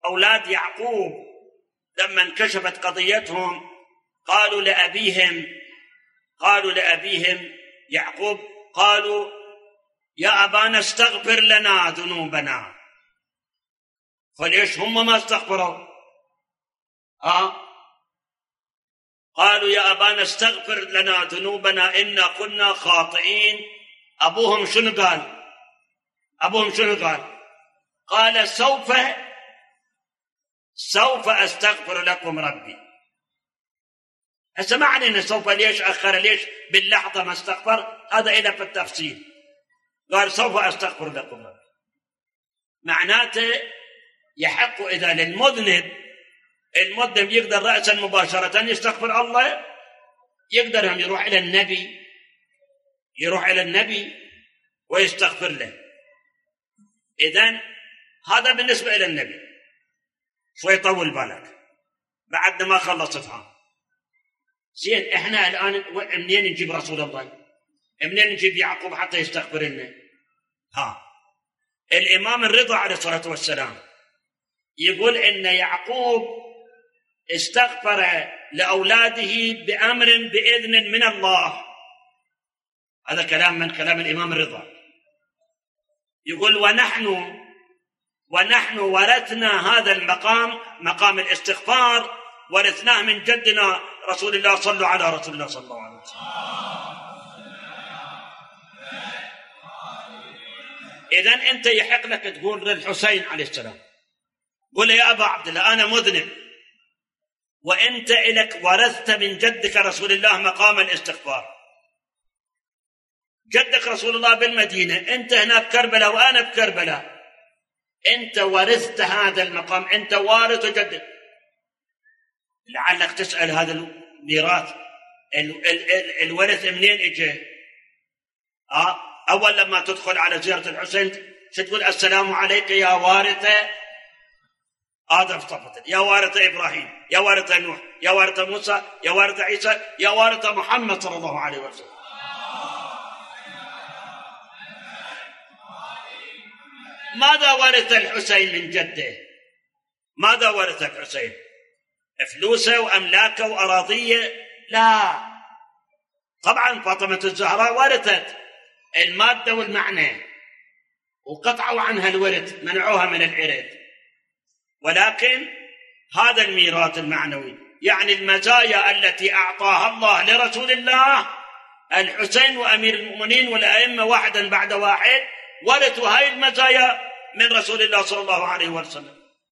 أولاد يعقوب لما انكشفت قضيتهم قالوا لأبيهم يعقوب، قالوا يا أبانا استغفر لنا ذنوبنا. فليش هم ما استغفروا؟ قالوا يا أبانا استغفر لنا ذنوبنا إنا كنا خاطئين. أبوهم شنو قال؟ قال سوف أستغفر لكم ربي. هسه ما علينا سوف، ليش أخر، ليش باللحظة ما استغفر، هذا إلى في التفصيل. قال سوف أستغفر لكم ربي، معناته يحق إذا للمذنب يقدر رأسا مباشرة يستغفر الله، يقدر هم يروح إلى النبي ويستغفر له. إذن هذا بالنسبة إلى النبي. شوي طول بالك بعد ما خلص افهم زين. احنا الآن منين نجيب رسول الله؟ منين نجيب يعقوب حتى يستغفر لنا؟ الإمام الرضا عليه الصلاة والسلام يقول إن يعقوب استغفر لأولاده بأمر بإذن من الله. هذا كلام من كلام الإمام الرضا. يقول ونحن ورثنا هذا المقام، مقام الاستغفار، ورثناه من جدنا رسول الله. صلوا على رسول الله صلى الله عليه وسلم. إذن أنت يحق لك تقول للحسين عليه السلام، قل يا أبا عبد الله أنا مذنب، وأنت إلك ورثت من جدك رسول الله مقام الاستغفار. جدك رسول الله بالمدينة، أنت هنا بكربلاء وأنا بكربلاء، أنت ورثت هذا المقام، أنت وارث جدك. لعلك تسأل هذا الميراث الورث منين إجا؟ أول لما تدخل على زيارة الحسين تقول السلام عليك يا وارث آدم صفة، يا وارث إبراهيم، يا وارث نوح، يا وارث موسى، يا وارث عيسى، يا وارث محمد صلى الله عليه وسلم. ماذا ورث الحسين من جده؟ ماذا ورث الحسين؟ فلوسه وأملاكه وأراضيه؟ لا، طبعا فاطمة الزهراء ورثت المادة والمعنى وقطعوا عنها الورث، منعوها من الإرث، ولكن هذا الميراث المعنوي يعني المزايا التي أعطاها الله لرسول الله، الحسين وأمير المؤمنين والأئمة واحدا بعد واحد ورثوا هاي المزايا من رسول الله صلى الله عليه وسلم.